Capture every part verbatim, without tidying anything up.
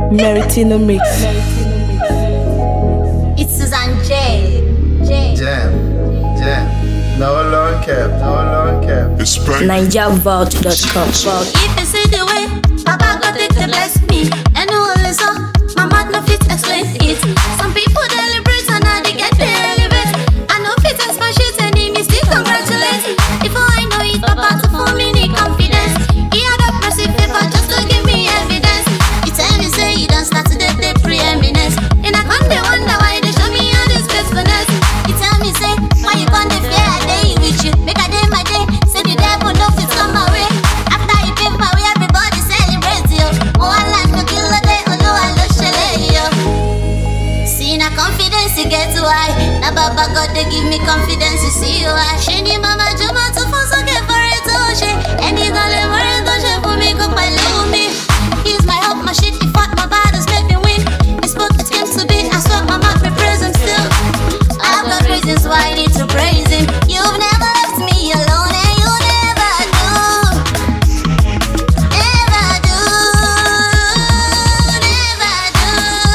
Meritino Mix. It's Susan J. J. Jam, jam. No long cap, no long cap. It's Spank. Niger Vault dot com. If you see the way Papa go take the best me, and no one listen, my mouth no fit explain it. Some people deliberate and now they get the elevate. I know fit explain shit and they still congratulate. Before I know it, Papa to full me the confidence. He had a pressive paper just to give me evidence. He tell me say he don't start to get the preeminence. And I can't they wonder why they show me all this faithfulness. He tell me say why you can't the fear I day with you. Make a day my day. Say the devil don't fit on my way. After you pave my way, everybody celebrates you. Oh, I like to kill a day. Oh no, I love you. See na confidence you get to high. Na Baba God they give me confidence you see you high. Shiny mama juma to force okay for it to she. And you gonna learn it to she for me go by me. He's my hope, my shit. He fought my battles, made me win. He spoke it came to be. I swear my mouth be present still. I've got reasons why I need to praise him. You've never left me alone and you never do. Never do. Never do.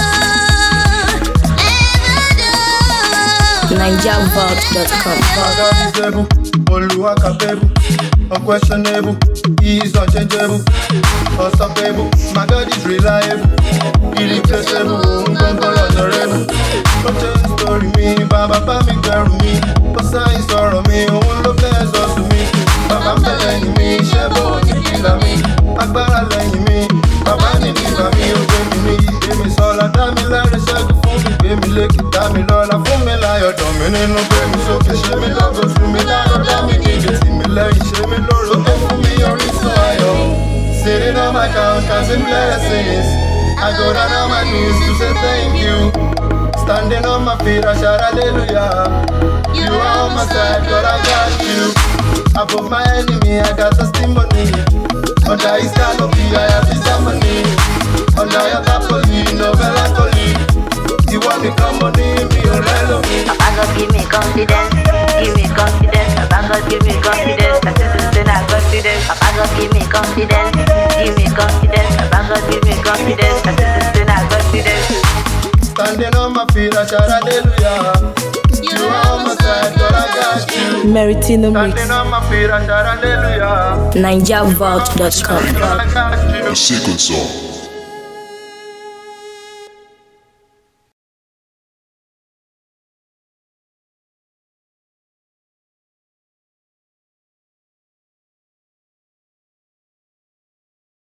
Never do. Niger Vault dot com. Father is able, Oluwa capable, unquestionable, he is unchangeable, unstoppable. My God is reliable, irreplaceable, unconquerable, honorable. Don't change story me, Baba bá mi gbẹ̀rù mi, ó sáyìn sọ̀rọ̀ mi, òun ló fẹ́ sọ sí mi. Bàbá ń bẹ lẹ́yìn mi, iṣẹ́ bò ní kìlà mi, agbára lẹ́yìn mi, bàbá ní nígbà mi, ó gbé mi ní ìgbé mi sọ́la, dá mi láre ṣẹ́gun fún mi, gbé mi lékè, dá mi lọ́la, fún mi láyọ̀, dàn mí nínú, gbé mi sókè, ṣe mi lọ́gọ̀, fún mi láyọ̀, dá mi níbi tì mí lẹ́yìn, ṣe mi lóró, ó fún mi orísun ayọ̀. Sitting on my couch, counting blessings, I go down on my knees to say thank you. Standing on my feet, I shout hallelujah. You are on my side, God, I got you. Above my enemy, I got testimony. Under his canopy, I have his harmony. Under your tapoli, no melancholy. You want me come on in, me or hello me. Papa God give me confidence, give me confidence. Papa God give me confidence, I say this thing I confidence. Papa God give me confidence, give me confidence. Papa God give me confidence, I say this thing I confidence. Standing on my feet, I shout hallelujah. You are on my side, God, I got you. Meritino Mix. Standing on my feet, I shout hallelujah. Niger Vault dot com. God, I got you. The secret song.